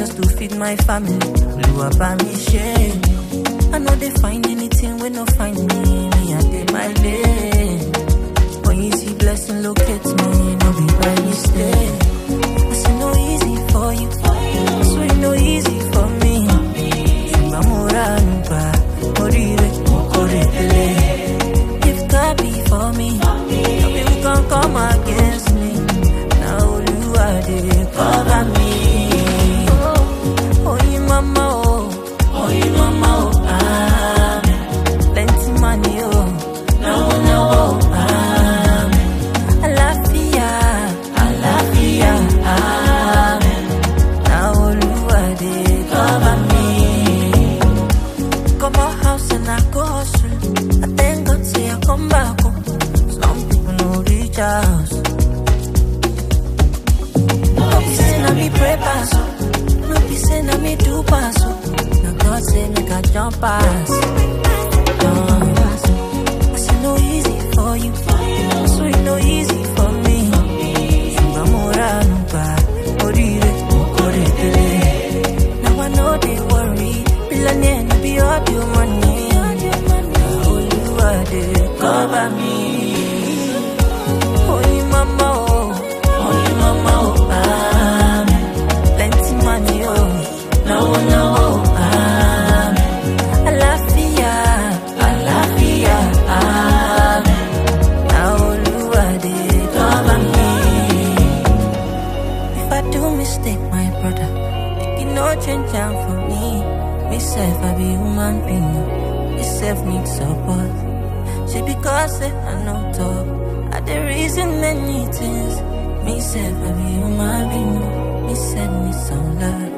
just to feed my family. Blew up on me shame. I know they find anything when no find me. Me I did my lane. When you see blessing locate me, no be by mistake. I say no easy for you. I swear no easy for me. If God be for me, you can come against me. Now you are there, cover me. Oh, you mama, oh, you mama, oh, plenty money, oh, no, Alafia, now you are there, cover me. Come out house and I go hustle. I thank God say I come back home. Some people no reach house. No be say na me pray pass. No be say na me do pass. Now God say make I jump pass. I say no easy for you. So it no easy for me. Now I know they worry. Billionaire be all your money. Cover me. Oh, you mama, oh, plenty money, oh, no, Alafia, now you are there, cover me. If I do mistake, my brother, you no change down for me. Myself, I be human being. Myself need support. She because I know talk. I the reason many things. Me said I be human being. Me said me some love.